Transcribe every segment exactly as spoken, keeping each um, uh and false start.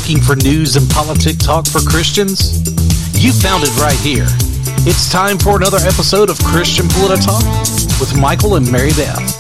Looking for news and politic talk for Christians? You found it right here. It's time for another episode of Christian Polititalk with Michael and Mary Beth.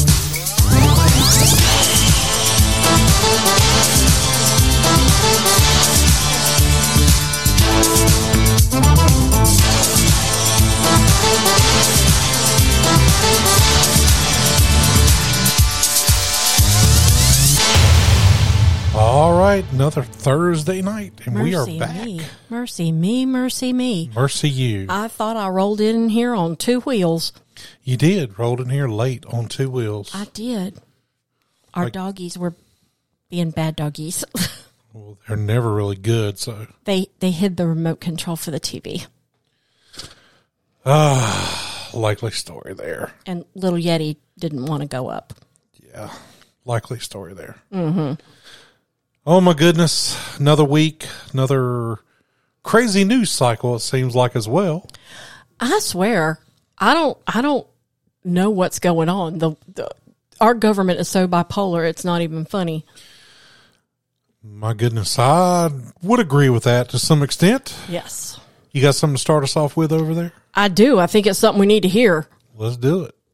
All right, another Thursday night, and mercy we are back. Me. Mercy me, mercy me. Mercy you. I thought I rolled in here on two wheels. You did. Rolled in here late on two wheels. I did. Our Like, doggies were being bad doggies. well, they're never really good, so. they they hid the remote control for the T V. Ah, likely story there. And little Yeti didn't want to go up. Yeah, likely story there. Mm-hmm. Oh, my goodness. Another week, another crazy news cycle, it seems like, as well. I swear, I don't I don't know what's going on. The, the our government is so bipolar, it's not even funny. My goodness, I would agree with that to some extent. Yes. You got something to start us off with over there? I do. I think it's something we need to hear. Let's do it.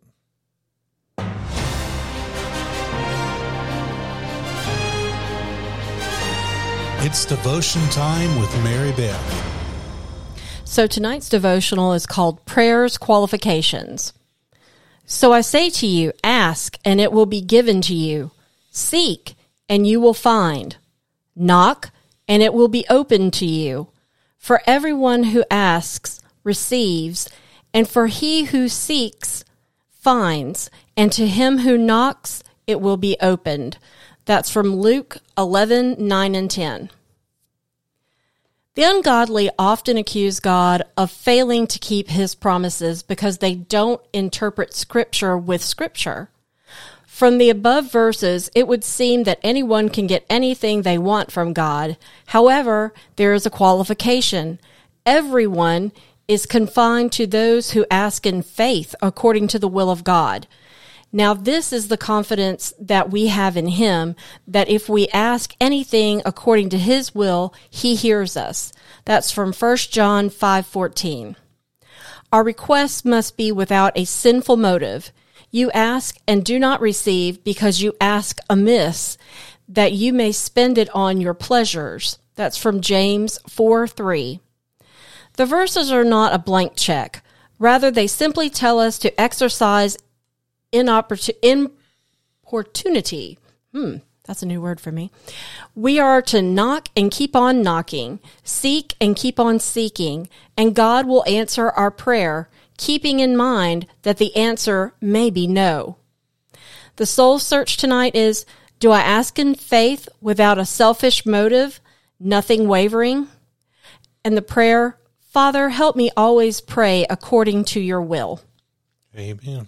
It's devotion time with Mary Beth. So tonight's devotional is called Prayer's Qualifications. So I say to you, ask, and it will be given to you. Seek, and you will find. Knock, and it will be opened to you. For everyone who asks receives, and for he who seeks finds, and to him who knocks it will be opened. That's from Luke eleven, nine and ten. The ungodly often accuse God of failing to keep his promises because they don't interpret Scripture with Scripture. From the above verses, it would seem that anyone can get anything they want from God. However, there is a qualification. Everyone is confined to those who ask in faith according to the will of God. Now, this is the confidence that we have in him, that if we ask anything according to his will, he hears us. That's from First John five fourteen. Our requests must be without a sinful motive. You ask and do not receive because you ask amiss, that you may spend it on your pleasures. That's from James four three. The verses are not a blank check. Rather, they simply tell us to exercise Inopportu- importunity. Hmm, that's a new word for me. We are to knock and keep on knocking, seek and keep on seeking, and God will answer our prayer, keeping in mind that the answer may be no. The soul search tonight is, do I ask in faith without a selfish motive, nothing wavering? And the prayer, Father, help me always pray according to your will. Amen.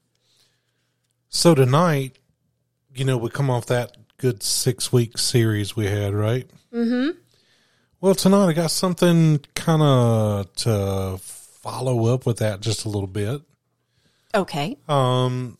So tonight, you know, we come off that good six-week series we had, right? Mm-hmm. Well, tonight I got something kind of to follow up with that just a little bit. Okay. Um,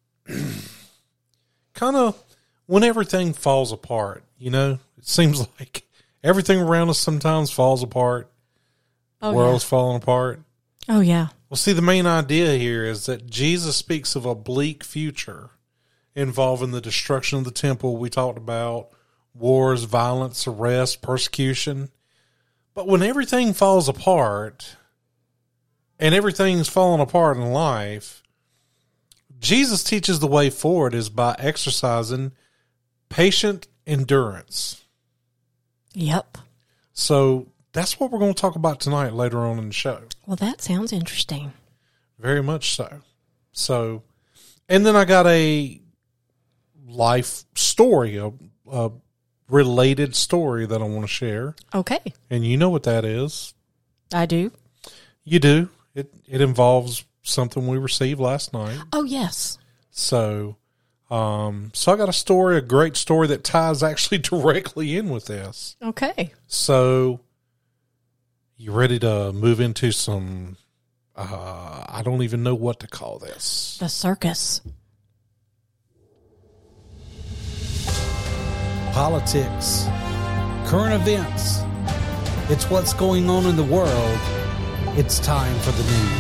kind of when everything falls apart, you know, it seems like everything around us sometimes falls apart. Oh, the world's yeah. falling apart. Oh, yeah. Well, see, the main idea here is that Jesus speaks of a bleak future involving the destruction of the temple we talked about, wars, violence, arrest, persecution. But when everything falls apart, and everything's falling apart in life, Jesus teaches the way forward is by exercising patient endurance. Yep. So that's what we're going to talk about tonight later on in the show. Well, that sounds interesting. Very much so. So, and then I got a life story, a, a related story that I want to share. Okay. And you know what that is. I do. You do. It it involves something we received last night. Oh, yes. So, um, so I got a story, a great story that ties actually directly in with this. Okay. So, you ready to move into some, uh, I don't even know what to call this. The circus. Politics, current events. It's what's going on in the world. It's time for the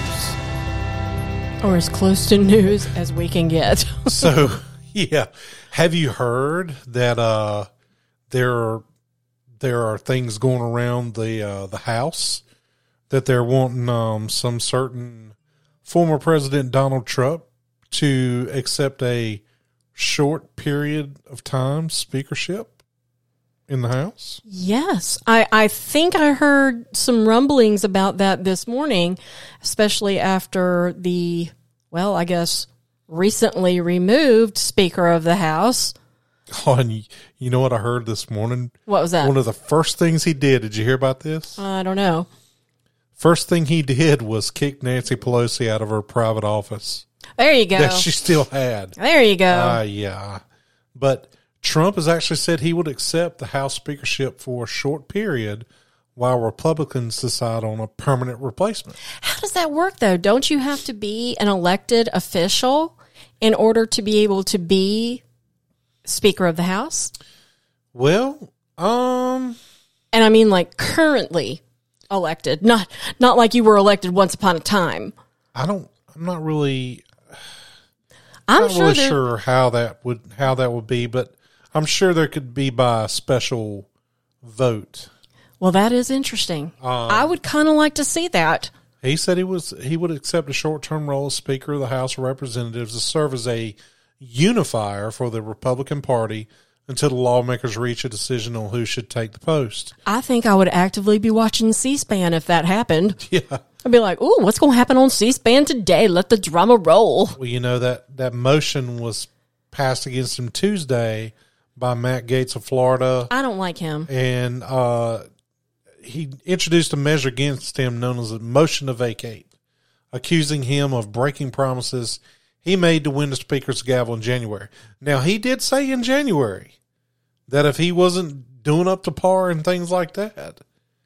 news. Or as close to news as we can get. So, yeah. Have you heard that uh, there are, there are things going around the uh, the House that they're wanting um, some certain former President Donald Trump to accept a short period of time speakership in the House? Yes. I, I think I heard some rumblings about that this morning, especially after the, well, I guess, recently removed Speaker of the House. Oh, and you, you know what I heard this morning? What was that? One of the first things he did, did you hear about this? I don't know. First thing he did was kick Nancy Pelosi out of her private office There you go. that she still had. There you go. Uh, yeah. But Trump has actually said he would accept the House speakership for a short period while Republicans decide on a permanent replacement. How does that work, though? Don't you have to be an elected official in order to be able to be Speaker of the House? Well, um... And I mean, like, currently elected, not not like you were elected once upon a time. I don't, I'm not really... I'm not sure really there- sure how that would how that would be, but I'm sure there could be by a special vote. Well, that is interesting. Um, I would kind of like to see that. He said he was he would accept a short term role as Speaker of the House of Representatives to serve as a unifier for the Republican Party until the lawmakers reach a decision on who should take the post. I think I would actively be watching C-SPAN if that happened. Yeah. I'd be like, ooh, what's going to happen on C-SPAN today? Let the drama roll. Well, you know, that, that motion was passed against him Tuesday by Matt Gaetz of Florida. I don't like him. And uh, he introduced a measure against him known as a motion to vacate, accusing him of breaking promises he made to win the Speaker's gavel in January. Now, he did say in January that if he wasn't doing up to par and things like that,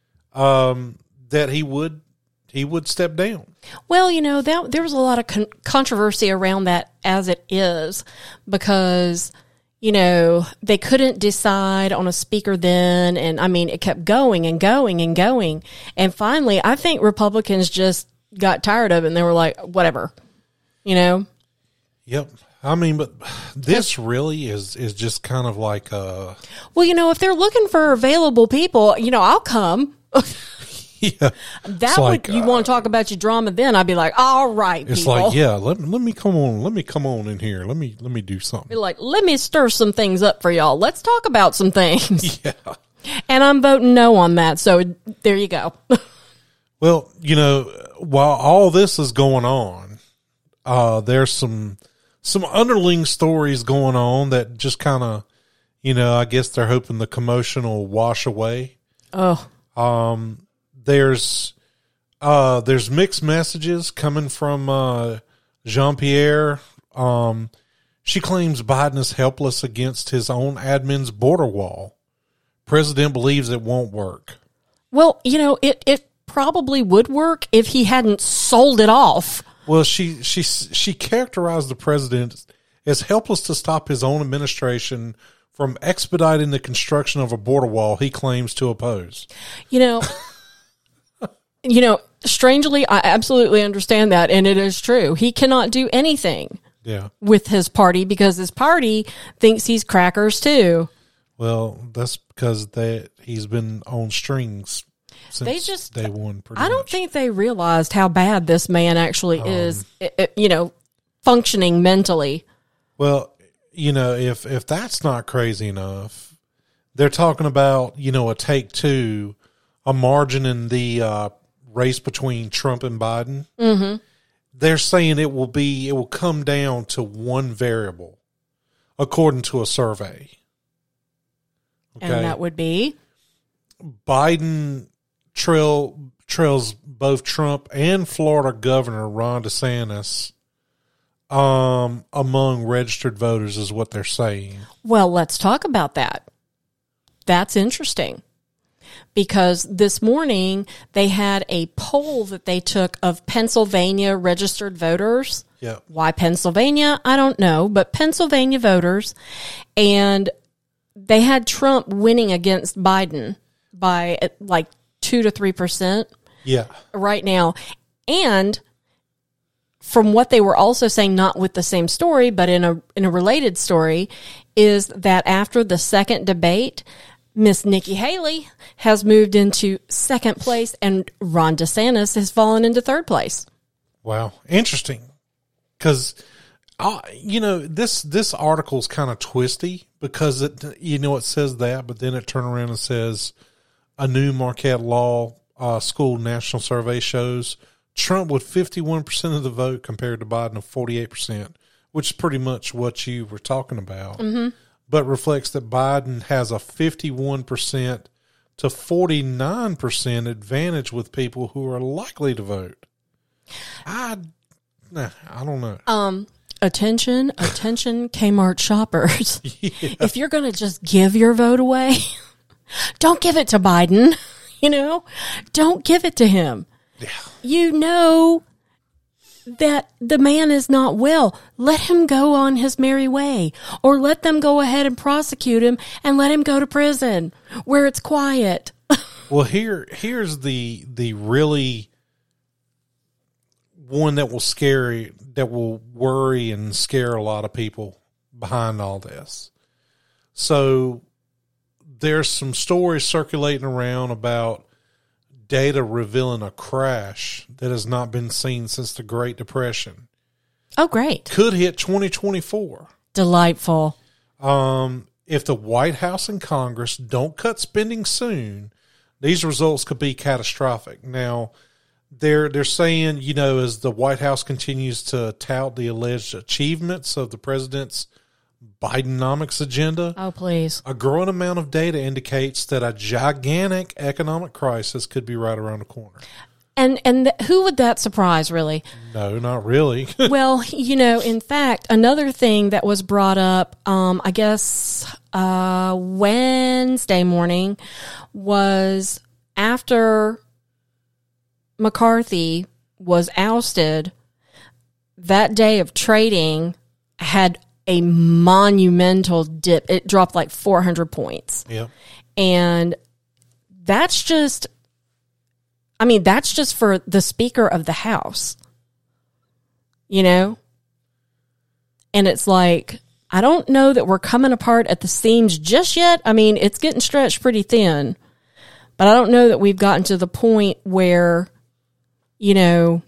um, that he would he would step down. Well, you know, that there was a lot of con- controversy around that as it is because, you know, they couldn't decide on a speaker then. And I mean, it kept going and going and going. And finally, I think Republicans just got tired of it and they were like, whatever, you know? Yep. I mean, but this really is, is just kind of like uh Well, you know, if they're looking for available people, you know, I'll come. yeah. That It's would, like, you uh, want to talk about your drama then, I'd be like, all right, It's people. like, yeah, let, let me come on. Let me come on in here. Let me let me do Be something. like, let me stir some things up for y'all. Let's talk about some things. Yeah. And I'm voting no on that. So there you go. Well, you know, while all this is going on, uh, there's some some underling stories going on that just kind of, you know, I guess they're hoping the commotion will wash away. Oh, Um, there's uh, there's mixed messages coming from uh, Jean-Pierre. Um, she claims Biden is helpless against his own admin's border wall. President believes it won't work. well, you know, it, it probably would work if he hadn't sold it off. Well, she she she characterized the president as helpless to stop his own administration from expediting the construction of a border wall he claims to oppose. You know, you know, strangely, I absolutely understand that. And it is true. He cannot do anything Yeah. with his party because his party thinks he's crackers too. Well, that's because they he's been on strings since They just- day one. Pretty I don't much. think they realized how bad this man actually is, i- i- you know, functioning mentally. Well, you know, if if that's not crazy enough, they're talking about, you know, a take two, a margin in the uh, race between Trump and Biden. Mm-hmm. They're saying it will be it will come down to one variable, according to a survey. Okay, And that would be, Biden trail trails both Trump and Florida Governor Ron DeSantis um, among registered voters, is what they're saying. well, let's talk about that. That's interesting because this morning they had a poll that they took of Pennsylvania registered voters. Yeah. Why Pennsylvania? I don't know, but Pennsylvania voters. And they had Trump winning against Biden by uh, like two to three percent Yeah. right now. And from what they were also saying, not with the same story, but in a in a related story, is that after the second debate, Miss Nikki Haley has moved into second place and Ron DeSantis has fallen into third place. Wow. Interesting. Because, uh, you know, this, this article is kind of twisty because it, you know, it says that, but then it turns around and says a new Marquette Law uh, School national survey shows Trump with fifty-one percent of the vote compared to Biden of forty-eight percent, which is pretty much what you were talking about, mm-hmm. but reflects that Biden has a fifty-one percent to forty-nine percent advantage with people who are likely to vote. I, nah, I don't know. Um, attention, attention, Kmart shoppers. Yeah. If you're going to just give your vote away, don't give it to Biden. You know, don't give it to him. Yeah. You know that the man is not well. Let him go on his merry way, or let them go ahead and prosecute him and let him go to prison where it's quiet. Well, here, here's the, the really one that will scare, that will worry and scare a lot of people behind all this. So there's some stories circulating around about data revealing a crash that has not been seen since the Great Depression. Oh, great. Could hit twenty twenty-four. Delightful. Um, if the White House and Congress don't cut spending soon, these results could be catastrophic. Now, they're, they're saying, you know, as the White House continues to tout the alleged achievements of the president's Bidenomics agenda. Oh, please. A growing amount of data indicates that a gigantic economic crisis could be right around the corner. And and th- who would that surprise, really? No, not really. Well, you know, in fact, another thing that was brought up, um, I guess, uh, Wednesday morning was after McCarthy was ousted, that day of trading had a monumental dip. It dropped like four hundred points. Yeah. And that's just, I mean, that's just for the Speaker of the House, you know? And it's like, I don't know that we're coming apart at the seams just yet. I mean, it's getting stretched pretty thin, but I don't know that we've gotten to the point where, you know,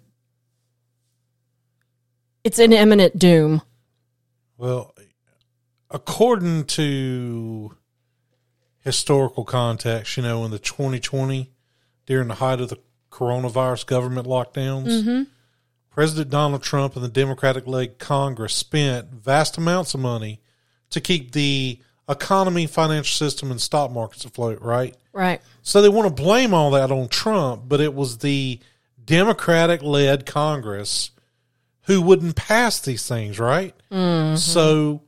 it's an imminent doom. Well, according to historical context, you know, in the twenty twenty, during the height of the coronavirus government lockdowns, mm-hmm. President Donald Trump and the Democratic-led Congress spent vast amounts of money to keep the economy, financial system, and stock markets afloat, right? Right. So they want to blame all that on Trump, but it was the Democratic-led Congress who wouldn't pass these things, right? Mm-hmm. So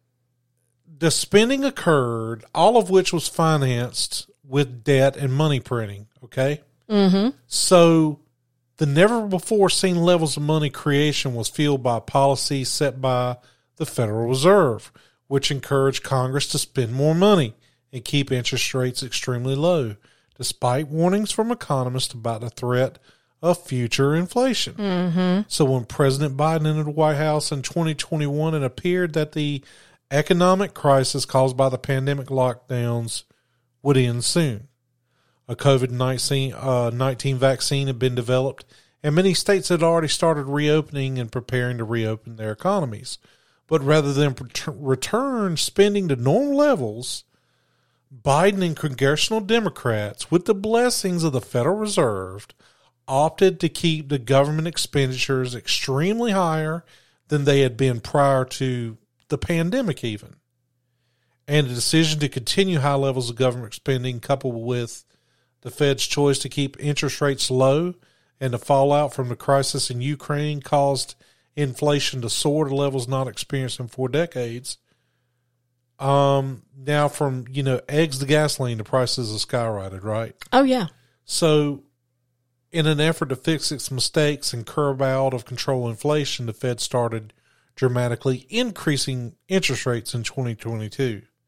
the spending occurred, all of which was financed with debt and money printing, okay? Mm-hmm. So the never-before-seen levels of money creation was fueled by policies set by the Federal Reserve, which encouraged Congress to spend more money and keep interest rates extremely low, despite warnings from economists about the threat of future inflation. Mm-hmm. So when President Biden entered the White House in twenty twenty-one, it appeared that the economic crisis caused by the pandemic lockdowns would end soon. A COVID nineteen vaccine had been developed, and many states had already started reopening and preparing to reopen their economies. But rather than return spending to normal levels, Biden and congressional Democrats, with the blessings of the Federal Reserve, opted to keep the government expenditures extremely higher than they had been prior to the pandemic even. And the decision to continue high levels of government spending, coupled with the Fed's choice to keep interest rates low and the fallout from the crisis in Ukraine, caused inflation to soar to levels not experienced in four decades. Um, now from, you know, eggs to gasoline, the prices have skyrocketed, right? Oh, yeah. So in an effort to fix its mistakes and curb out of control inflation, the Fed started dramatically increasing interest rates in twenty twenty-two.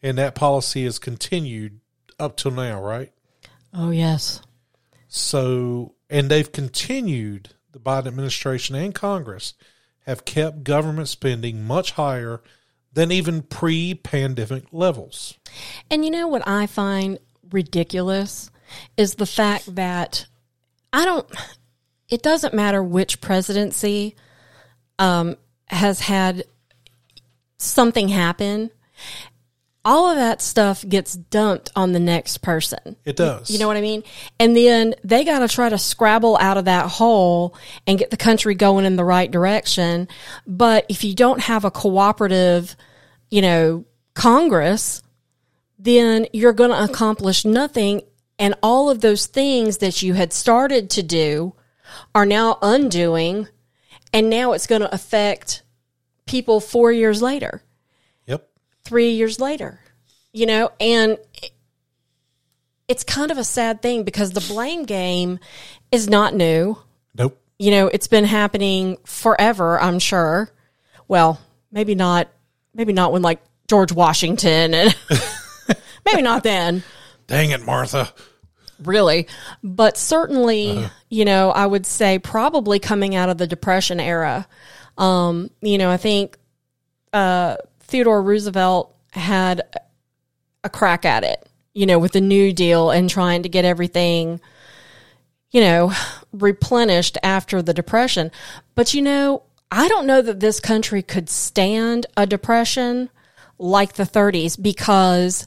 And that policy has continued up till now, right? Oh, yes. So, and they've continued, the Biden administration and Congress have kept government spending much higher than even pre-pandemic levels. And you know what I find ridiculous is the fact that I don't, it doesn't matter which presidency um, has had something happen. All of that stuff gets dumped on the next person. It does. You know what I mean? And then they got to try to scrabble out of that hole and get the country going in the right direction. But if you don't have a cooperative, you know, Congress, then you're going to accomplish nothing. And all of those things that you had started to do are now undoing. And now it's going to affect people four years later. Three years later, you know, and it's kind of a sad thing because the blame game is not new. Nope. You know, it's been happening forever, I'm sure. Well, maybe not, maybe not when like George Washington and maybe not then. Dang it, Martha. Really. But certainly, uh-huh. you know, I would say probably coming out of the Depression era. Um, you know, I think, uh, Theodore Roosevelt had a crack at it, you know, with the New Deal and trying to get everything, you know, replenished after the Depression. But, you know, I don't know that this country could stand a depression like the thirties because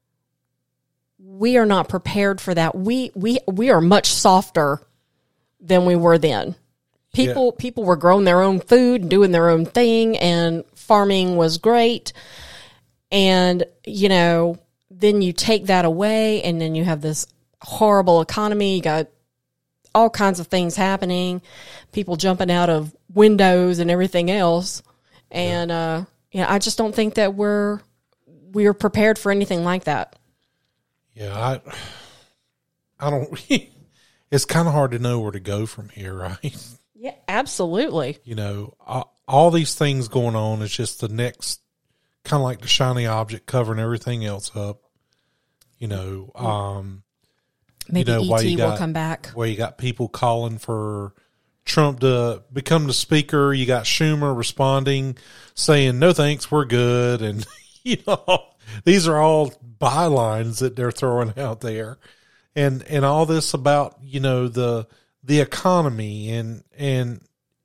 we are not prepared for that. We we we are much softer than we were then. People yeah. people were growing their own food and doing their own thing, and farming was great. And, you know, then you take that away, and then you have this horrible economy. You got all kinds of things happening, people jumping out of windows and everything else. And, yeah. uh, yeah, I just don't think that we're we're prepared for anything like that. Yeah, I, I don't. It's kind of hard to know where to go from here, right? Yeah, absolutely. You know, all, all these things going on is just the next, kind of like the shiny object covering everything else up. You know, um, maybe you know, E T you got, will come back. Where you got people calling for Trump to become the speaker. You got Schumer responding, saying, no thanks, we're good. And, you know, these are all bylines that they're throwing out there. And, and all this about, you know, the, the economy and, and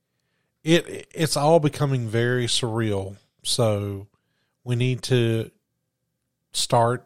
it, it's all becoming very surreal. So we need to start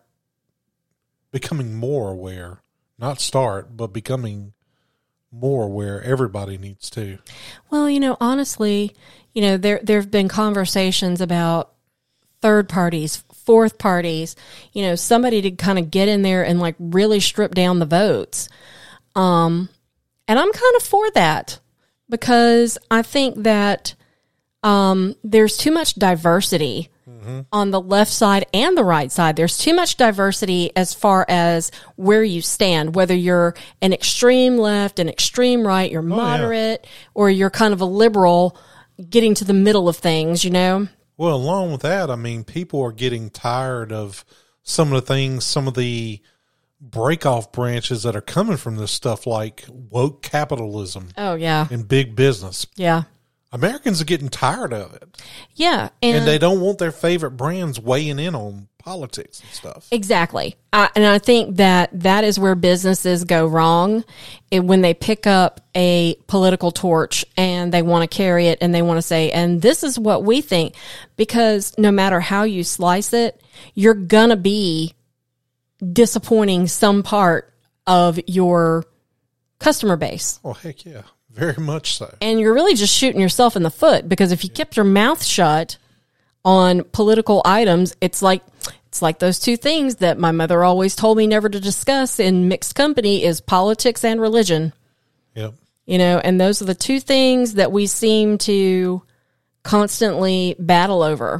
becoming more aware, not start, but becoming more aware. Everybody needs to. Well, you know, honestly, you know, there, there've been conversations about third parties, fourth parties, you know, somebody to kind of get in there and like really strip down the votes. Um, and I'm kind of for that because I think that, um, there's too much diversity mm-hmm. on the left side and the right side. There's too much diversity as far as where you stand, whether you're an extreme left, an extreme right, you're moderate, oh, yeah. or you're kind of a liberal getting to the middle of things, you know? Well, along with that, I mean, people are getting tired of some of the things, some of the break-off branches that are coming from this stuff, like woke capitalism. Oh, yeah. And big business. Yeah. Americans are getting tired of it. Yeah. And, and they don't want their favorite brands weighing in on politics and stuff. Exactly. I, and I think that that is where businesses go wrong it, when they pick up a political torch and they want to carry it and they want to say, and this is what we think, because no matter how you slice it, you're going to be disappointing some part of your customer base. Oh, heck yeah. Very much so. And you're really just shooting yourself in the foot, because if you kept your mouth shut on political items, it's like it's like those two things that my mother always told me never to discuss in mixed company is politics and religion. Yep. You know, and those are the two things that we seem to constantly battle over.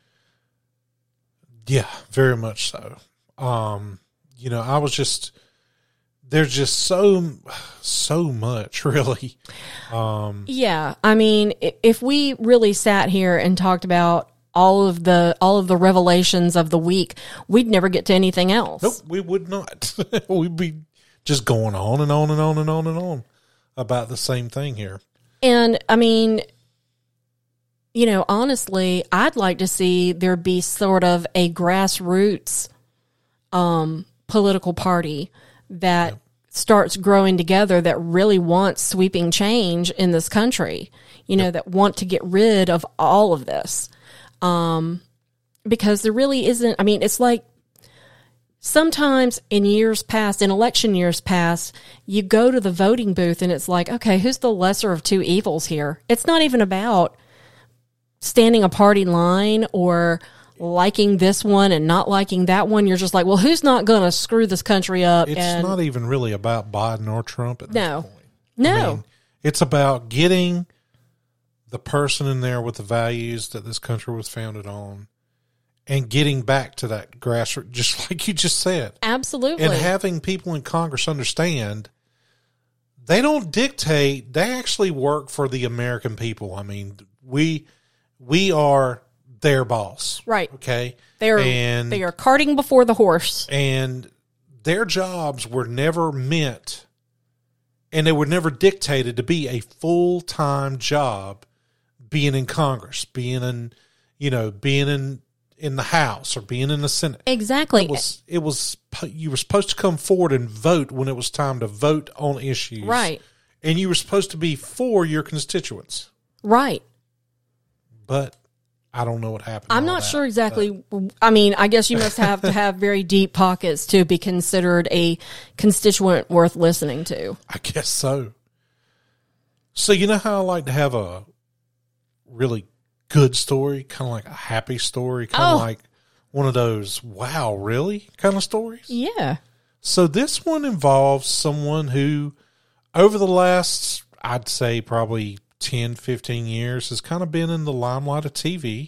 Yeah, very much so. Um, you know, I was just there's just so so much, really. Um, yeah, I mean, if we really sat here and talked about all of the all of the revelations of the week, we'd never get to anything else. Nope, we would not. We'd be just going on and on and on and on and on about the same thing here. And I mean, you know, honestly, I'd like to see there be sort of a grassroots um, political party that yep. starts growing together, that really wants sweeping change in this country, you know, yep. that want to get rid of all of this. Um, because there really isn't, I mean, it's like sometimes in years past, in election years past, you go to the voting booth and it's like, okay, who's the lesser of two evils here? It's not even about standing a party line or liking this one and not liking that one. You're just like, well, who's not going to screw this country up? It's and not even really about Biden or Trump at this no, point. No. I mean, it's about getting the person in there with the values that this country was founded on and getting back to that grassroots, just like you just said. Absolutely. And having people in Congress understand they don't dictate. They actually work for the American people. I mean, we we are their boss. Right. Okay. They are, and, they are carting before the horse. And their jobs were never meant, and they were never dictated to be a full-time job being in Congress, being in, you know, being in, in the House or being in the Senate. Exactly. It was, it was, you were supposed to come forward and vote when it was time to vote on issues. Right. And you were supposed to be for your constituents. Right. But I don't know what happened. I'm not that, sure exactly. But. I mean, I guess you must have to have very deep pockets to be considered a constituent worth listening to. I guess so. So, you know how I like to have a really good story, kind of like a happy story, kind of oh. like one of those, wow, really kind of stories? Yeah. So this one involves someone who, over the last, I'd say probably ten, fifteen years, has kind of been in the limelight of T V,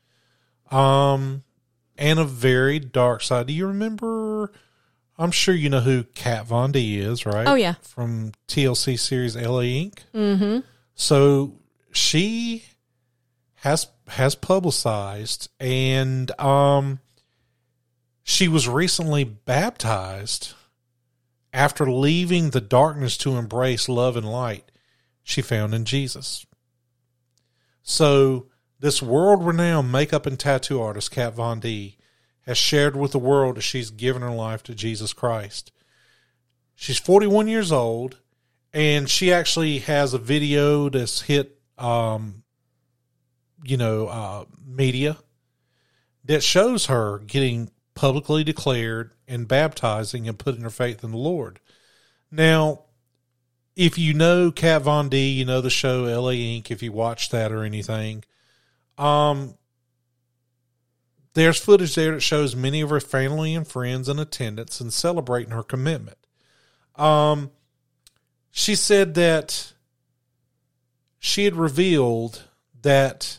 um, and a very dark side. Do you remember, I'm sure you know who Kat Von D is, right? Oh, yeah. From T L C series L A Incorporated. Mm-hmm. So she has has publicized, and um, she was recently baptized after leaving the darkness to embrace love and light she found in Jesus. So this world-renowned makeup and tattoo artist, Kat Von D, has shared with the world that she's given her life to Jesus Christ. She's forty-one years old, and she actually has a video that's hit, um, you know, uh, media that shows her getting publicly declared and baptizing and putting her faith in the Lord. Now, if you know Kat Von D, you know the show L A Incorporated, if you watch that or anything, um, there's footage there that shows many of her family and friends in attendance and celebrating her commitment. Um, she said that she had revealed that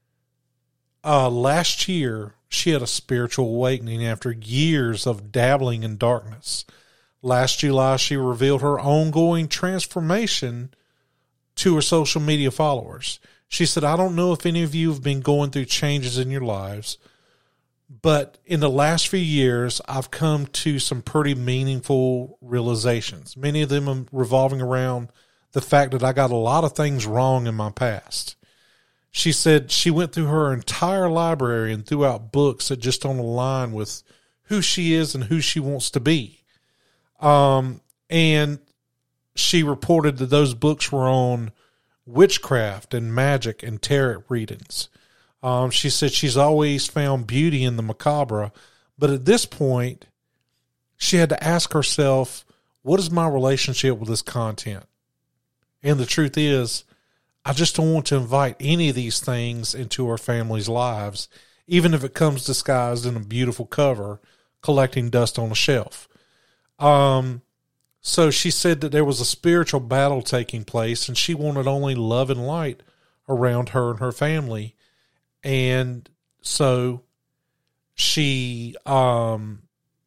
uh, last year she had a spiritual awakening after years of dabbling in darkness. Last July, she revealed her ongoing transformation to her social media followers. She said, I don't know if any of you have been going through changes in your lives, but in the last few years, I've come to some pretty meaningful realizations. Many of them are revolving around the fact that I got a lot of things wrong in my past. She said she went through her entire library and threw out books that just don't align with who she is and who she wants to be. Um, and she reported that those books were on witchcraft and magic and tarot readings. Um, she said she's always found beauty in the macabre, but at this point, she had to ask herself, what is my relationship with this content? And the truth is, I just don't want to invite any of these things into our family's lives, even if it comes disguised in a beautiful cover, collecting dust on a shelf. Um, so she said that there was a spiritual battle taking place, and she wanted only love and light around her and her family. And so she, um,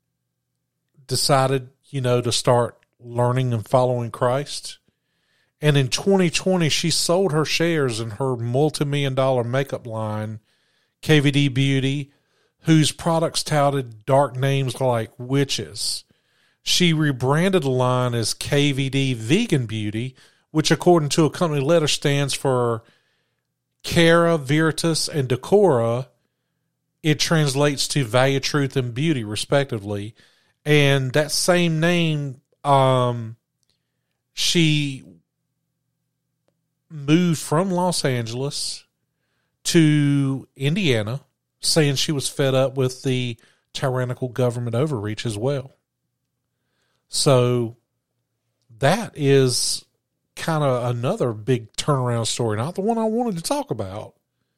decided, you know, to start learning and following Christ. And in twenty twenty, she sold her shares in her multi-million dollar makeup line, K V D Beauty, whose products touted dark names like witches. She rebranded the line as K V D Vegan Beauty, which according to a company letter stands for Cara Veritas and Decora. It translates to value, truth, and beauty, respectively. And that same name, um, she moved from Los Angeles to Indiana, saying she was fed up with the tyrannical government overreach as well. So that is kind of another big turnaround story. Not the one I wanted to talk about,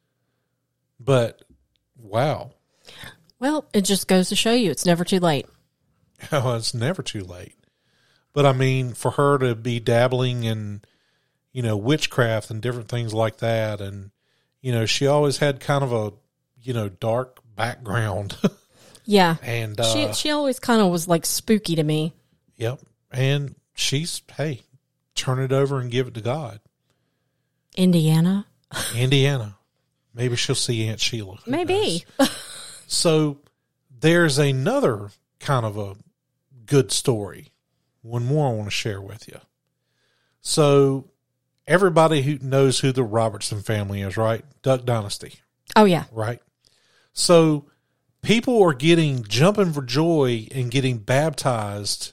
but wow. Well, it just goes to show you it's never too late. Oh, it's never too late. But I mean, for her to be dabbling in, you know, witchcraft and different things like that. And, you know, she always had kind of a, you know, dark background. Yeah. And, uh, she, she always kind of was like spooky to me. Yep. And she's, hey, turn it over and give it to God. Indiana. Indiana. Maybe she'll see Aunt Sheila. Who Maybe. So there's another kind of a good story. One more I want to share with you. So everybody who knows who the Robertson family is, right? Duck Dynasty. Oh, yeah. Right? So people are getting, jumping for joy and getting baptized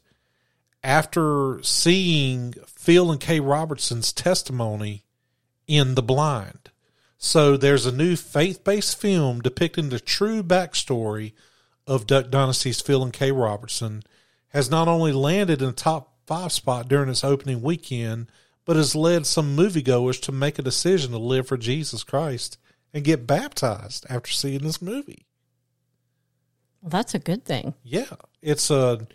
after seeing Phil and Kay Robertson's testimony in The Blind. So there's a new faith-based film depicting the true backstory of Duck Dynasty's Phil and Kay Robertson, has not only landed in the top five spot during its opening weekend, but has led some moviegoers to make a decision to live for Jesus Christ and get baptized after seeing this movie. Well, that's a good thing. Yeah. It's a,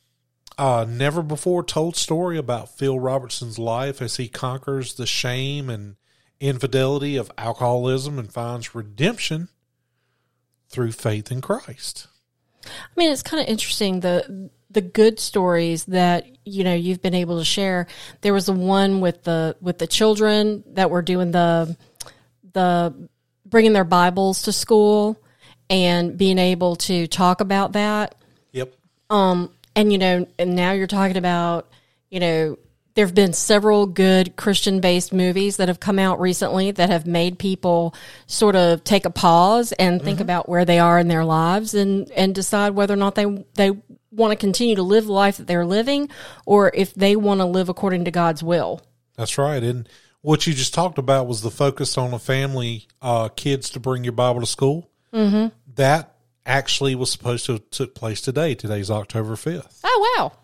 a never-before-told story about Phil Robertson's life as he conquers the shame and infidelity of alcoholism and finds redemption through faith in Christ. I mean, it's kind of interesting, the the good stories that, you know, you've been able to share. There was the one with the with the children that were doing the the bringing their Bibles to school and being able to talk about that. Yep. Um, and you know, and now you're talking about, you know, there have been several good Christian-based movies that have come out recently that have made people sort of take a pause and think mm-hmm. about where they are in their lives and, and decide whether or not they they want to continue to live the life that they're living or if they want to live according to God's will. That's right. And what you just talked about was the focus on a family, uh, kids to bring your Bible to school. Mm-hmm. That actually was supposed to have took place today. Today's October fifth. Oh, wow.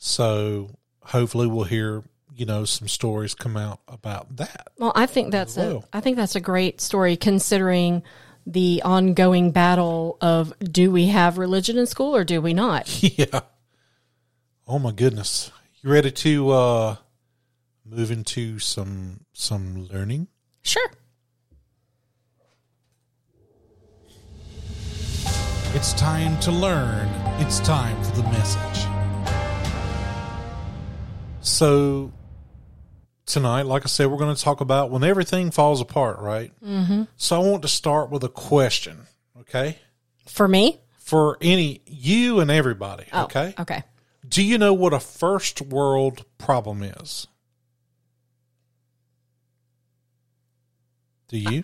So hopefully we'll hear, you know, some stories come out about that. Well, I think that's well. a I think that's a great story considering the ongoing battle of do we have religion in school or do we not? Yeah. Oh my goodness. You ready to uh, move into some some learning? Sure. It's time to learn. It's time for the message. So tonight, like I said, we're going to talk about when everything falls apart, right? Mm-hmm. So I want to start with a question, okay? For me? For any, you and everybody, oh, okay? Okay. Do you know what a first world problem is? Do you?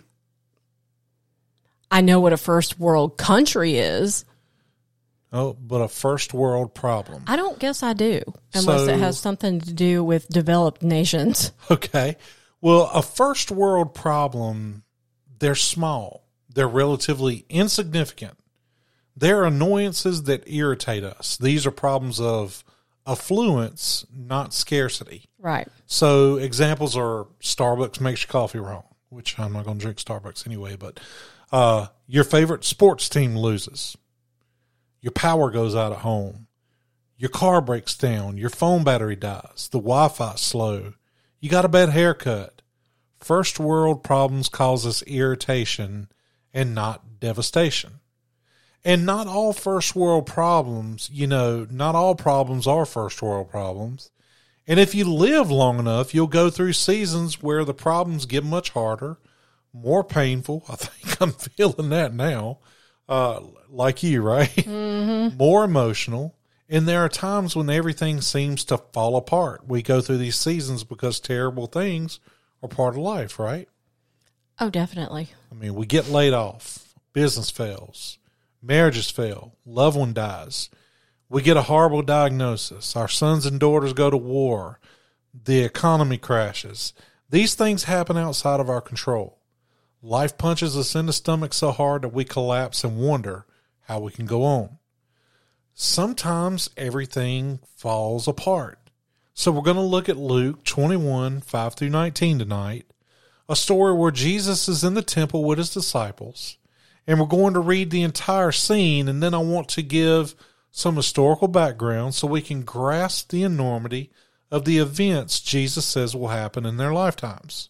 I know what a first world country is. Oh, but a first world problem. I don't guess I do, unless So- it has something to do with developed nations. Okay. Well, a first world problem, they're small. They're relatively insignificant. They're annoyances that irritate us. These are problems of affluence, not scarcity. Right. So examples are Starbucks makes your coffee wrong, which I'm not going to drink Starbucks anyway, but uh, your favorite sports team loses. Your power goes out at home. Your car breaks down. Your phone battery dies. The Wi-Fi's slow. You got a bad haircut. First world problems cause us irritation and not devastation. And not all first world problems, you know, not all problems are first world problems. And if you live long enough, you'll go through seasons where the problems get much harder, more painful. I think I'm feeling that now, uh, like you, right? Mm-hmm. More emotional. And there are times when everything seems to fall apart. We go through these seasons because terrible things are part of life, right? Oh, definitely. I mean, we get laid off, business fails, marriages fail, loved one dies. We get a horrible diagnosis. Our sons and daughters go to war. The economy crashes. These things happen outside of our control. Life punches us in the stomach so hard that we collapse and wonder how we can go on. Sometimes everything falls apart. So we're going to look at Luke twenty-one, five through nineteen tonight, a story where Jesus is in the temple with his disciples, and we're going to read the entire scene, and then I want to give some historical background so we can grasp the enormity of the events Jesus says will happen in their lifetimes.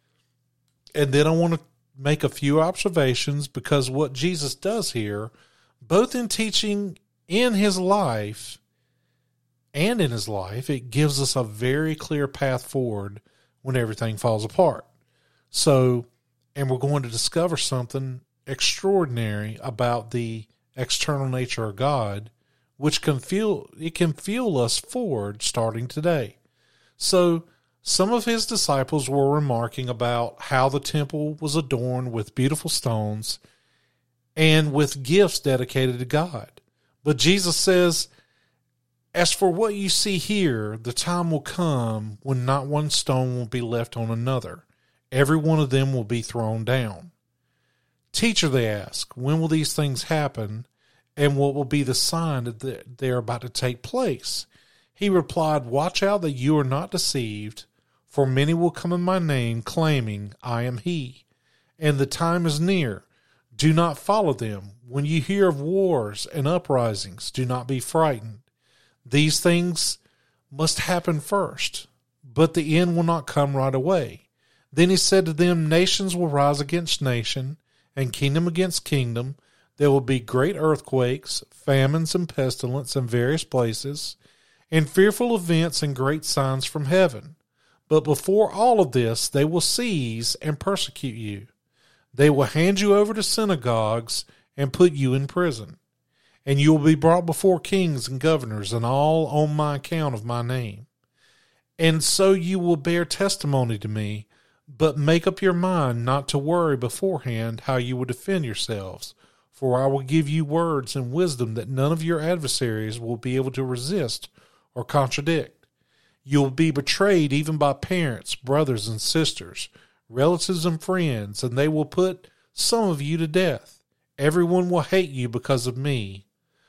And then I want to make a few observations, because what Jesus does here, both in teaching in his life and in his life, it gives us a very clear path forward when everything falls apart. So, and we're going to discover something extraordinary about the external nature of God, which can fuel, it can fuel us forward starting today. So, some of his disciples were remarking about how the temple was adorned with beautiful stones and with gifts dedicated to God. But Jesus says, as for what you see here, the time will come when not one stone will be left on another. Every one of them will be thrown down. Teacher, they ask, when will these things happen, and what will be the sign that they are about to take place? He replied, watch out that you are not deceived, for many will come in my name, claiming, I am he, and the time is near. Do not follow them. When you hear of wars and uprisings, do not be frightened. These things must happen first, but the end will not come right away. Then he said to them, nations will rise against nation, and kingdom against kingdom. There will be great earthquakes, famines, and pestilence in various places, and fearful events and great signs from heaven. But before all of this, they will seize and persecute you. They will hand you over to synagogues and put you in prison. And you will be brought before kings and governors, and all on my account of my name. And so you will bear testimony to me, but make up your mind not to worry beforehand how you will defend yourselves. For I will give you words and wisdom that none of your adversaries will be able to resist or contradict. You will be betrayed even by parents, brothers and sisters, relatives and friends, and they will put some of you to death. Everyone will hate you because of me,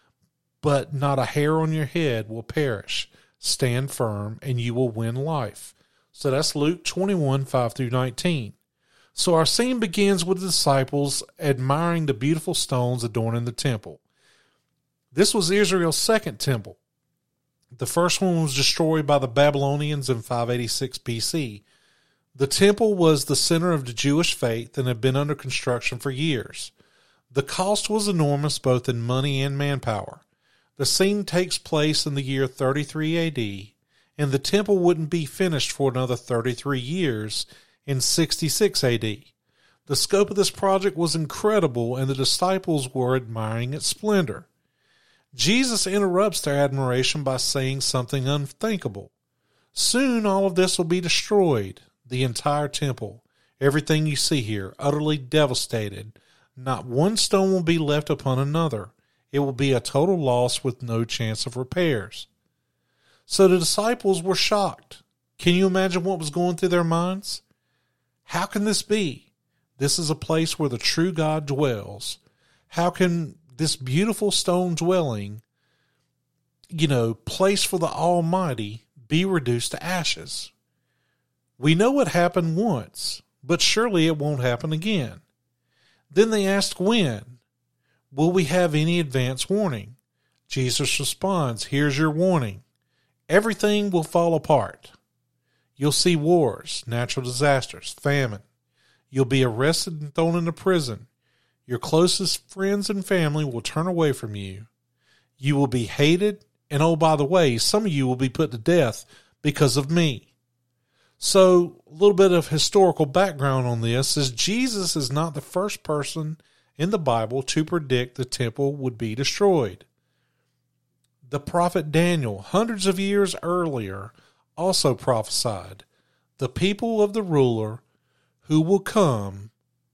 but not a hair on your head will perish. Stand firm, and you will win life. So that's Luke twenty-one, five through nineteen. So our scene begins with the disciples admiring the beautiful stones adorning the temple. This was Israel's second temple. The first one was destroyed by the Babylonians in five eighty-six B C. The temple was the center of the Jewish faith and had been under construction for years. The cost was enormous, both in money and manpower. The scene takes place in the year thirty-three A D, and the temple wouldn't be finished for another thirty-three years in sixty-six A D. The scope of this project was incredible, and the disciples were admiring its splendor. Jesus interrupts their admiration by saying something unthinkable. Soon all of this will be destroyed. The entire temple, everything you see here, utterly devastated. Not one stone will be left upon another. It will be a total loss with no chance of repairs. So the disciples were shocked. Can you imagine what was going through their minds? How can this be? This is a place where the true God dwells. How can this beautiful stone dwelling, you know, place for the Almighty, be reduced to ashes? We know it happened once, but surely it won't happen again. Then they asked when. Will we have any advance warning? Jesus responds, here's your warning. Everything will fall apart. You'll see wars, natural disasters, famine. You'll be arrested and thrown into prison. Your closest friends and family will turn away from you. You will be hated, and oh, by the way, some of you will be put to death because of me. So a little bit of historical background on this is Jesus is not the first person in the Bible to predict the temple would be destroyed. The prophet Daniel, hundreds of years earlier, also prophesied, the people of the ruler who will come,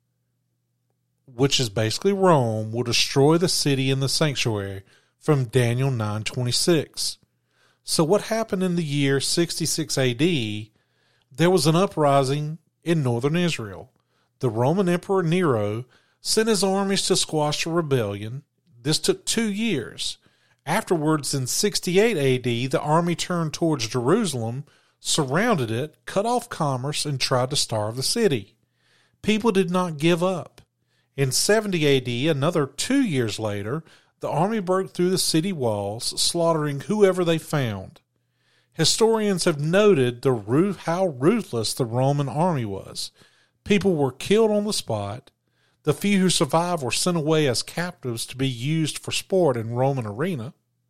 which is basically Rome, will destroy the city and the sanctuary, from Daniel nine twenty-six. So what happened in the year sixty-six A D? There was an uprising in northern Israel. The Roman Emperor Nero sent his armies to squash the rebellion. This took two years. Afterwards, in sixty-eight A D, the army turned towards Jerusalem, surrounded it, cut off commerce, and tried to starve the city. People did not give up. In seventy A D, another two years later, the army broke through the city walls, slaughtering whoever they found. Historians have noted the how ruthless the Roman army was. People were killed on the spot. The few who survived were sent away as captives to be used for sport in Roman arena.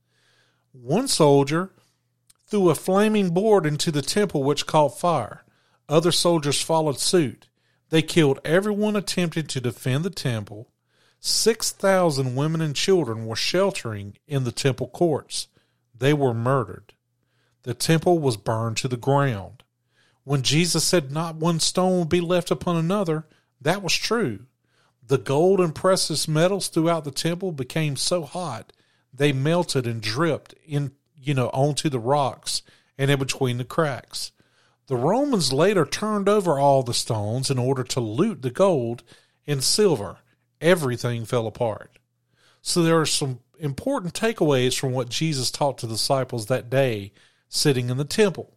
One soldier threw a flaming board into the temple, which caught fire. Other soldiers followed suit. They killed everyone attempting to defend the temple. Six thousand women and children were sheltering in the temple courts. They were murdered. The temple was burned to the ground. When Jesus said not one stone would be left upon another, that was true. The gold and precious metals throughout the temple became so hot they melted and dripped in, you know, onto the rocks and in between the cracks. The Romans later turned over all the stones in order to loot the gold and silver. Everything fell apart. So there are some important takeaways from what Jesus taught to the disciples that day sitting in the temple.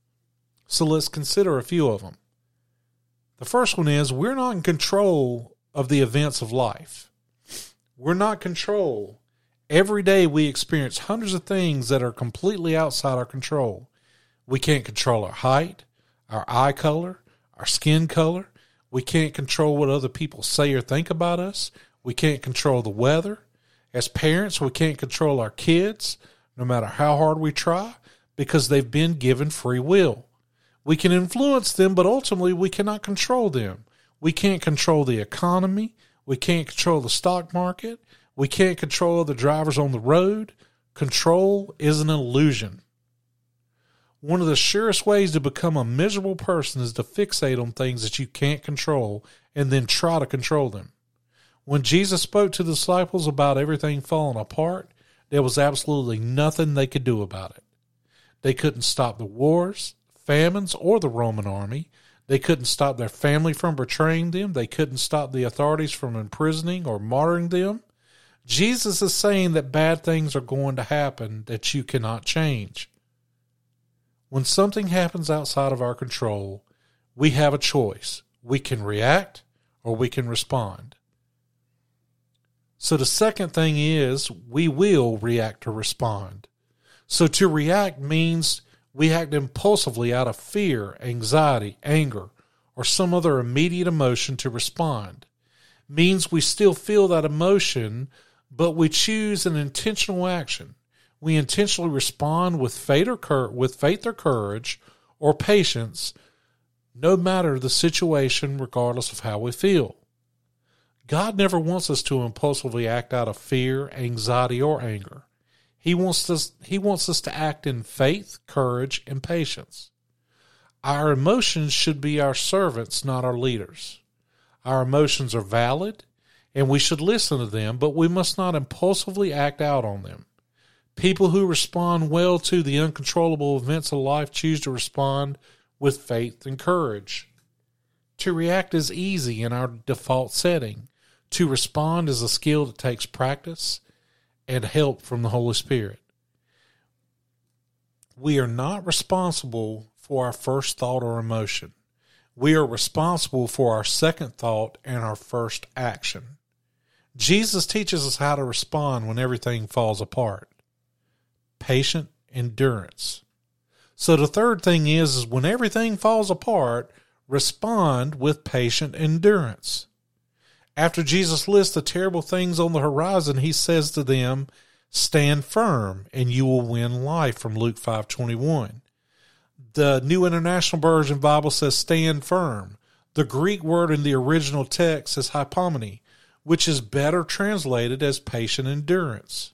So let's consider a few of them. The first one is we're not in control of the events of life. We're not in control. Every day we experience hundreds of things that are completely outside our control. We can't control our height, our eye color, our skin color. We can't control what other people say or think about us. We can't control the weather. As parents, we can't control our kids, no matter how hard we try, because they've been given free will. We can influence them, but ultimately we cannot control them. We can't control the economy. We can't control the stock market. We can't control the drivers on the road. Control is an illusion. One of the surest ways to become a miserable person is to fixate on things that you can't control and then try to control them. When Jesus spoke to the disciples about everything falling apart, there was absolutely nothing they could do about it. They couldn't stop the wars, famines, or the Roman army. They couldn't stop their family from betraying them. They couldn't stop the authorities from imprisoning or martyring them. Jesus is saying that bad things are going to happen that you cannot change. When something happens outside of our control, we have a choice. We can react or we can respond. So the second thing is we will react or respond. So to react means we act impulsively out of fear, anxiety, anger, or some other immediate emotion to respond. Means we still feel that emotion, but we choose an intentional action. We intentionally respond with faith or, cur- with faith or courage or patience, no matter the situation, regardless of how we feel. God never wants us to impulsively act out of fear, anxiety, or anger. He wants us, he wants us to act in faith, courage, and patience. Our emotions should be our servants, not our leaders. Our emotions are valid, and we should listen to them, but we must not impulsively act out on them. People who respond well to the uncontrollable events of life choose to respond with faith and courage. To react is easy in our default setting. To respond is a skill that takes practice and help from the Holy Spirit. We are not responsible for our first thought or emotion. We are responsible for our second thought and our first action. Jesus teaches us how to respond when everything falls apart. Patient endurance. So the third thing is, is when everything falls apart, respond with patient endurance. After Jesus lists the terrible things on the horizon, he says to them, stand firm and you will win life, from Luke five twenty-one. The New International Version Bible says stand firm. The Greek word in the original text is hypomone, which is better translated as patient endurance.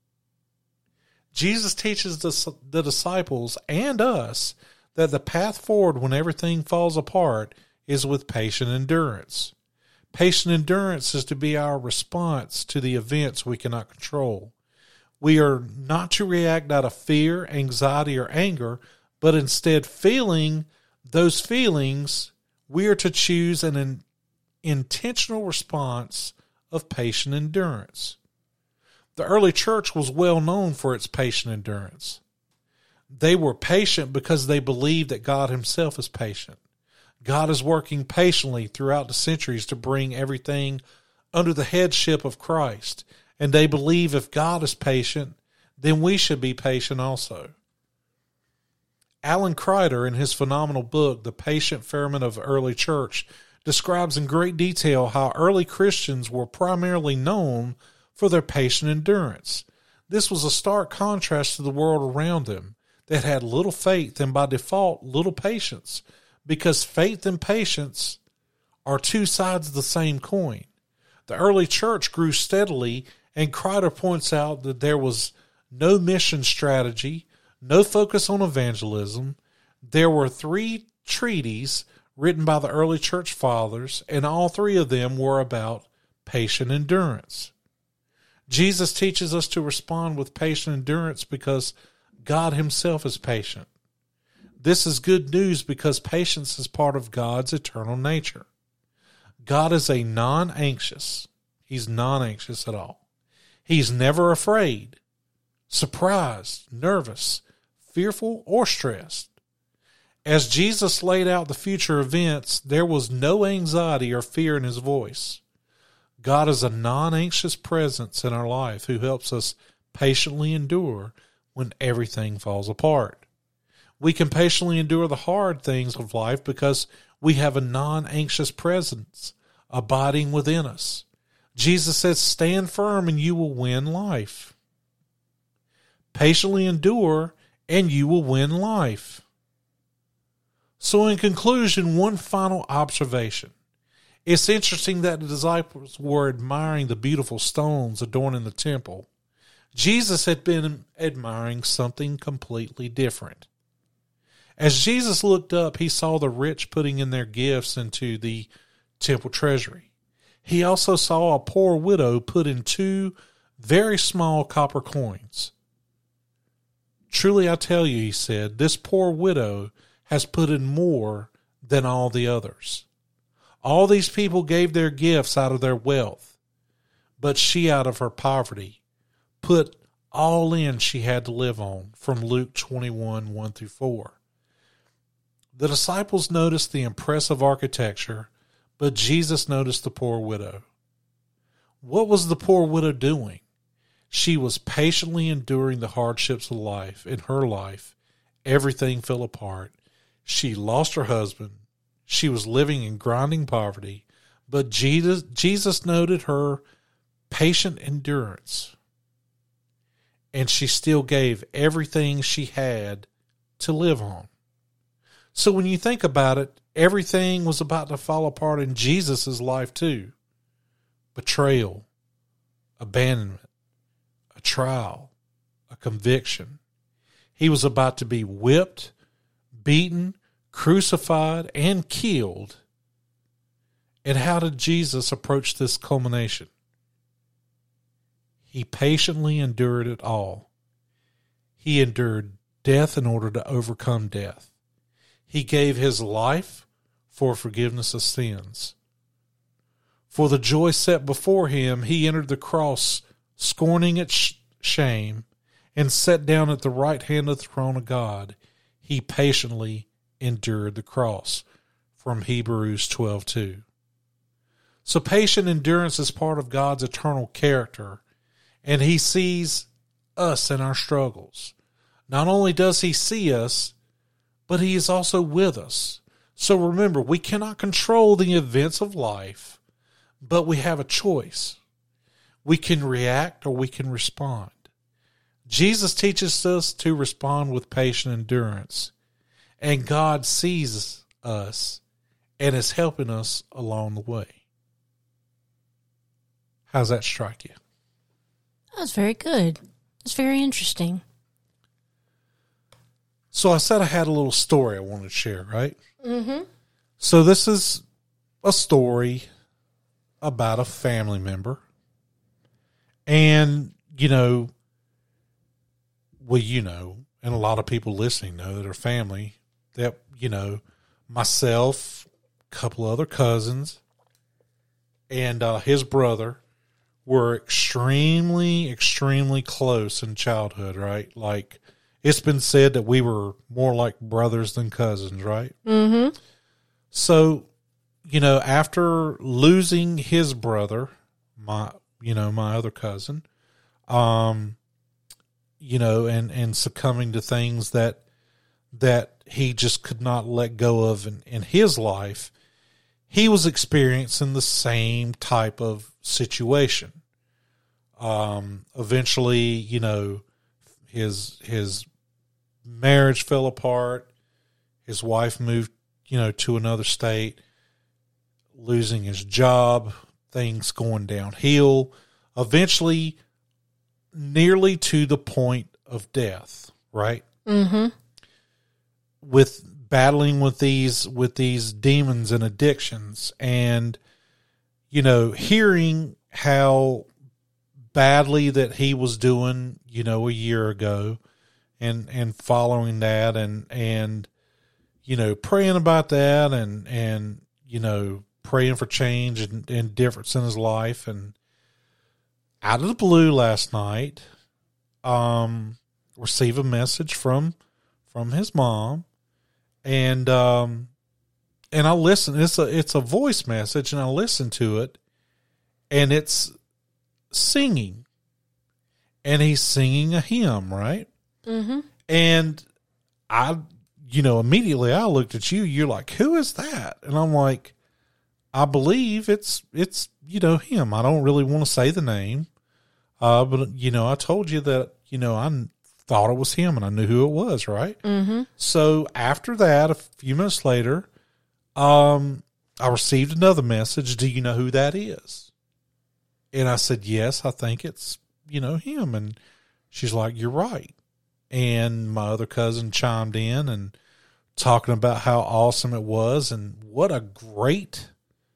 Jesus teaches the, the disciples and us that the path forward when everything falls apart is with patient endurance. Patient endurance is to be our response to the events we cannot control. We are not to react out of fear, anxiety, or anger, but instead feeling those feelings, we are to choose an in, intentional response of patient endurance. The early church was well known for its patient endurance. They were patient because they believed that God himself is patient. God is working patiently throughout the centuries to bring everything under the headship of Christ. And they believe if God is patient, then we should be patient also. Alan Kreider, in his phenomenal book, The Patient Ferment of the Early Church, describes in great detail how early Christians were primarily known for their patient endurance. This was a stark contrast to the world around them that had little faith and by default little patience, because faith and patience are two sides of the same coin. The early church grew steadily, and Kreider points out that there was no mission strategy, no focus on evangelism. There were three treatises written by the early church fathers, and all three of them were about patient endurance. Jesus teaches us to respond with patient endurance because God himself is patient. This is good news because patience is part of God's eternal nature. God is a non-anxious. He's non-anxious at all. He's never afraid, surprised, nervous, fearful, or stressed. As Jesus laid out the future events, there was no anxiety or fear in his voice. God is a non-anxious presence in our life who helps us patiently endure when everything falls apart. We can patiently endure the hard things of life because we have a non-anxious presence abiding within us. Jesus says, stand firm and you will win life. Patiently endure and you will win life. So in conclusion, one final observation. It's interesting that the disciples were admiring the beautiful stones adorning the temple. Jesus had been admiring something completely different. As Jesus looked up, he saw the rich putting in their gifts into the temple treasury. He also saw a poor widow put in two very small copper coins. Truly I tell you, he said, this poor widow has put in more than all the others. All these people gave their gifts out of their wealth, but she out of her poverty put all in she had to live on, from Luke twenty-one, one through four. The disciples noticed the impressive architecture, but Jesus noticed the poor widow. What was the poor widow doing? She was patiently enduring the hardships of life. In her life, everything fell apart. She lost her husband. She was living in grinding poverty, but Jesus, Jesus noted her patient endurance, and she still gave everything she had to live on. So when you think about it, everything was about to fall apart in Jesus' life too. Betrayal, abandonment, a trial, a conviction. He was about to be whipped, beaten, crucified, and killed. And how did Jesus approach this culmination? He patiently endured it all. He endured death in order to overcome death. He gave his life for forgiveness of sins. For the joy set before him, he entered the cross, scorning its shame, and sat down at the right hand of the throne of God. He patiently endured the cross, from Hebrews twelve two. So patient endurance is part of God's eternal character, and he sees us in our struggles. Not only does he see us, but he is also with us. So remember, we cannot control the events of life, but we have a choice. We can react or we can respond. Jesus teaches us to respond with patient endurance. and God sees us and is helping us along the way. How's that strike you? That was very good. It's very interesting. So I said I had a little story I wanted to share, right? Mm-hmm. So this is a story about a family member. And, you know, well, you know, and a lot of people listening know that are family, that, you know, myself, a couple other cousins, and uh, his brother were extremely, extremely close in childhood, right? Like, it's been said that we were more like brothers than cousins, right? Mm-hmm. So, you know, after losing his brother, my, you know, my other cousin, um, you know, and, and succumbing to things that, that he just could not let go of in, in his life, he was experiencing the same type of situation. Um, eventually, you know, his, his marriage fell apart. His wife moved, you know, to another state, losing his job, things going downhill, eventually nearly to the point of death, right? Mm-hmm. With battling with these, with these demons and addictions, and, you know, hearing how badly that he was doing, you know, a year ago, and, and following that, and, and, you know, praying about that, and, and, you know, praying for change and, and difference in his life. And out of the blue last night, um, receive a message from, from his mom, and, um, and I listen, it's a, it's a voice message, and I listen to it, and it's singing, and he's singing a hymn, right? Mm-hmm. And I, you know, immediately I looked at you, you're like, who is that? And I'm like, I believe it's, it's, you know, him. I don't really want to say the name. Uh, but you know, I told you that, you know, I thought it was him and I knew who it was, right? Mm-hmm. So after that, a few minutes later, um, I received another message. Do you know who that is? And I said, yes, I think it's, you know, him. And she's like, you're right. And my other cousin chimed in and talking about how awesome it was, and what a great,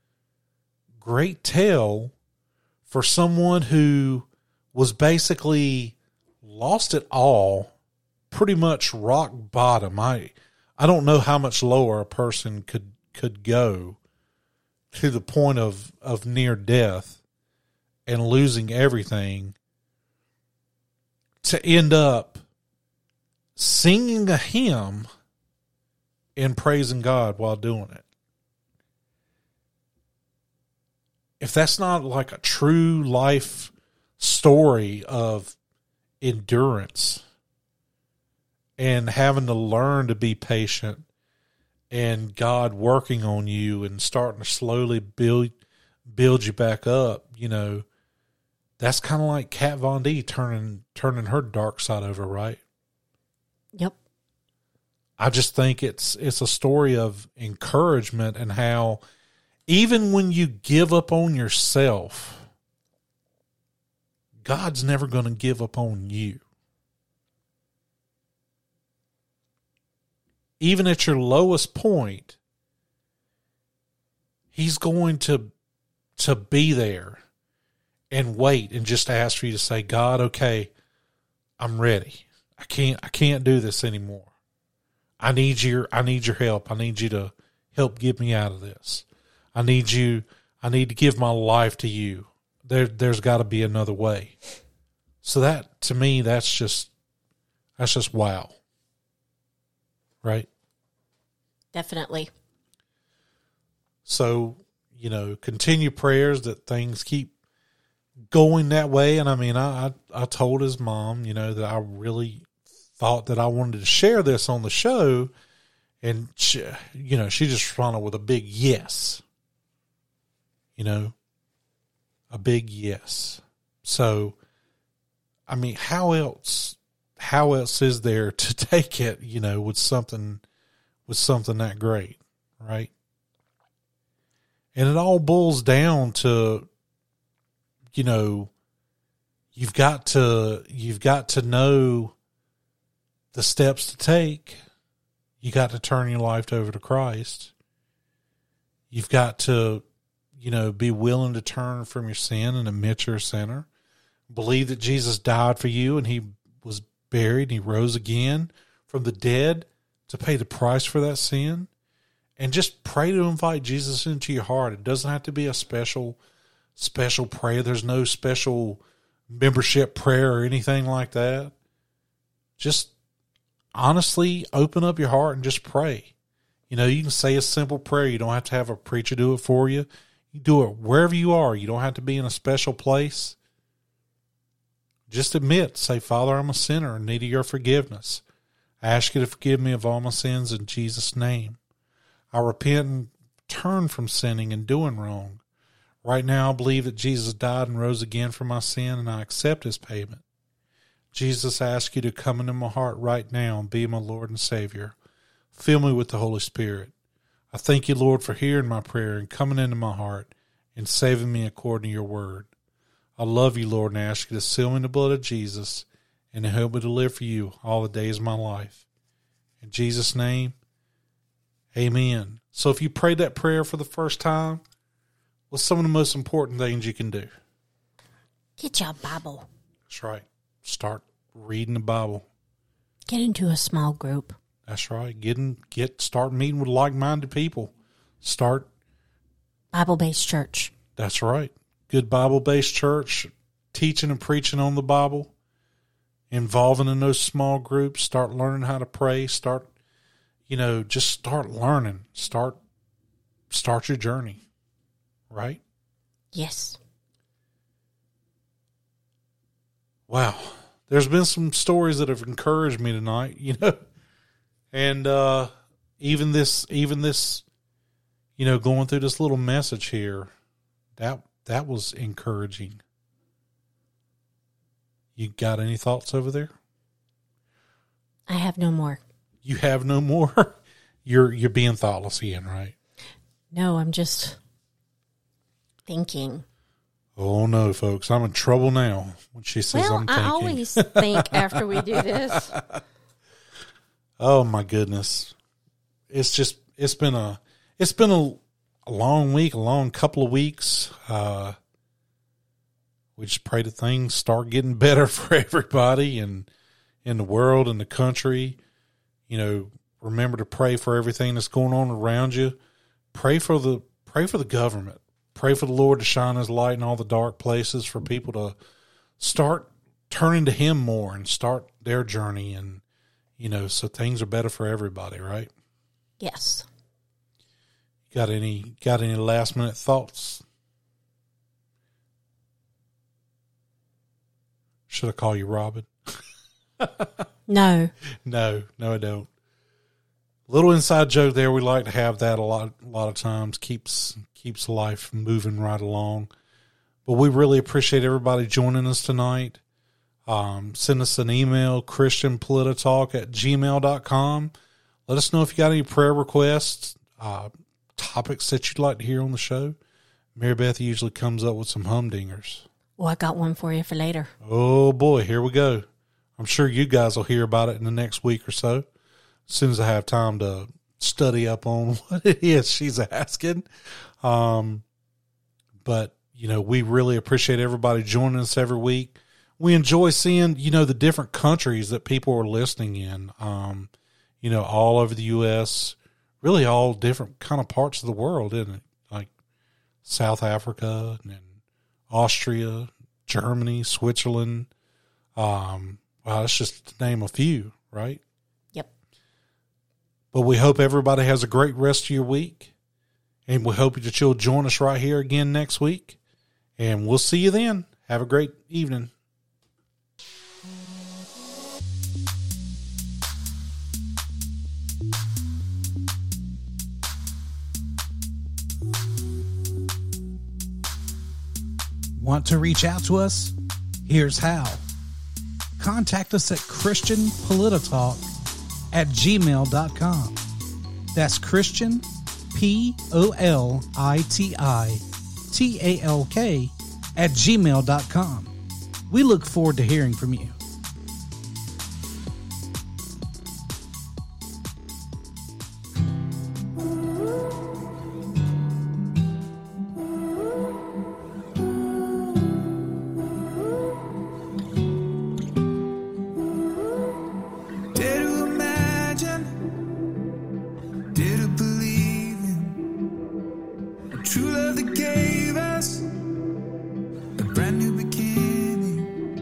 great tale for someone who was basically lost it all, pretty much rock bottom. I, I don't know how much lower a person could, could go to the point of, of near death and losing everything, to end up singing a hymn and praising God while doing it. If that's not like a true life story of endurance and having to learn to be patient, and God working on you and starting to slowly build build you back up, you know, that's kind of like Kat Von D turning turning her dark side over, right? Yep. I just think it's it's a story of encouragement, and how even when you give up on yourself, God's never going to give up on you. Even at your lowest point, He's going to to be there and wait and just ask for you to say, God, okay, I'm ready. I can't I can't do this anymore. I need your I need your help. I need you to help get me out of this. I need you I need to give my life to you. There there's got to be another way. So that, to me, that's just that's just wow. Right? Definitely. So, you know, continue prayers that things keep going that way. And I mean, I, I, I told his mom, you know, that I really thought that I wanted to share this on the show. And, she, you know, she just responded with a big yes. You know, a big yes. So, I mean, how else, how else is there to take it, you know, with something, with something that great, right? And it all boils down to, you know, you've got to, you've got to know the steps to take. You got to turn your life over to Christ. You've got to, you know, be willing to turn from your sin and admit you're a sinner. Believe that Jesus died for you and he was buried and he rose again from the dead to pay the price for that sin. And just pray to invite Jesus into your heart. It doesn't have to be a special, special prayer. There's no special membership prayer or anything like that. Just honestly open up your heart and just pray. You know, you can say a simple prayer. You don't have to have a preacher do it for you. You do it wherever you are. You don't have to be in a special place. Just admit, say, Father, I'm a sinner in need of your forgiveness. I ask you to forgive me of all my sins in Jesus' name. I repent and turn from sinning and doing wrong. Right now, I believe that Jesus died and rose again for my sin, and I accept his payment. Jesus, I ask you to come into my heart right now and be my Lord and Savior. Fill me with the Holy Spirit. I thank you, Lord, for hearing my prayer and coming into my heart and saving me according to your word. I love you, Lord, and I ask you to seal me in the blood of Jesus and to help me to live for you all the days of my life. In Jesus' name, amen. So if you prayed that prayer for the first time, what's some of the most important things you can do? Get your Bible. That's right. Start reading the Bible. Get into a small group. That's right. Get in, get start meeting with like-minded people. Start Bible-based church. That's right. Good Bible-based church, teaching and preaching on the Bible, involving in those small groups. Start learning how to pray. Start, you know, just start learning. Start, start your journey. Right? Yes. Wow. There's been some stories that have encouraged me tonight, you know, and uh, even this, even this, you know, going through this little message here, that that was encouraging. You got any thoughts over there? I have no more. You have no more? You're you're being thoughtless again, right? No, I'm just thinking. Oh, no, folks. I'm in trouble now when she says well, I'm thinking. I always think after we do this. Oh, my goodness. It's just, it's been a, it's been a, a long week, a long couple of weeks. Uh, we just pray that things start getting better for everybody and in the world and the country. You know, remember to pray for everything that's going on around you. Pray for the, pray for the government. Pray for the Lord to shine his light in all the dark places, for people to start turning to him more and start their journey. And, you know, so things are better for everybody, right? Yes. Got any, got any last minute thoughts? Should I call you Robin? No. No, no, I don't. Little inside joke there. We like to have that a lot, a lot of times. Keeps keeps life moving right along. But we really appreciate everybody joining us tonight. Um, send us an email, christian polititalk at gmail dot com. Let us know if you got any prayer requests, uh, topics that you'd like to hear on the show. Mary Beth usually comes up with some humdingers. Well, I got one for you for later. Oh, boy, here we go. I'm sure you guys will hear about it in the next week or so, as soon as I have time to study up on what it is she's asking. Um, but, you know, we really appreciate everybody joining us every week. We enjoy seeing, you know, the different countries that people are listening in, um, you know, all over the U S, really all different kind of parts of the world, isn't it? Like South Africa and Austria, Germany, Switzerland. Um, well, that's just to name a few, right? Yep. But we hope everybody has a great rest of your week. And we hope that you'll join us right here again next week. And we'll see you then. Have a great evening. Want to reach out to us? Here's how. Contact us at christian polititalk at gmail dot com. That's Christian, P O L I T I T A L K, at gmail dot com. We look forward to hearing from you. True love that gave us a brand new beginning.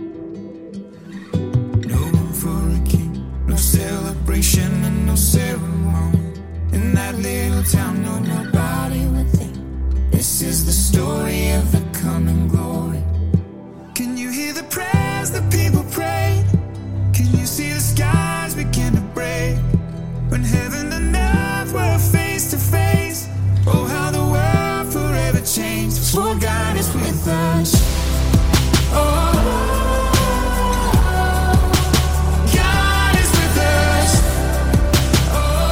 No room for a king, no celebration and no ceremony. In that little town, no, nobody would think this is the story of the coming glory. Can you hear the prayers that people prayed? Can you see the skies begin to break? When heaven and earth were face to face, oh how the world forever changed, for God is with us. Oh, God is with us. Oh,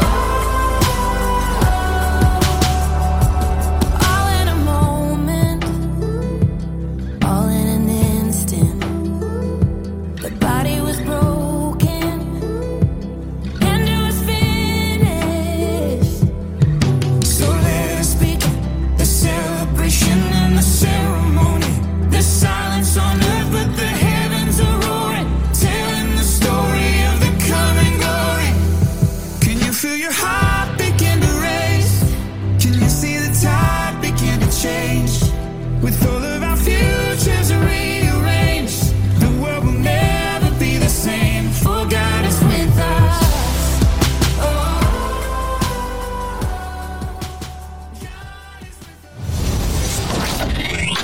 all in a moment, all in an instant, the body was broken and it was finished. So let us begin the celebration and the ceremony. There's silence on earth, but the heavens are roaring, telling the story of the coming glory. Can you feel your heart begin to race? Can you see the tide begin to change? With all of our futures rearranged, the world will never be the same, for God is with us.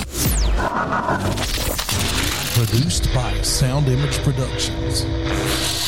Produced by Sound Image Productions.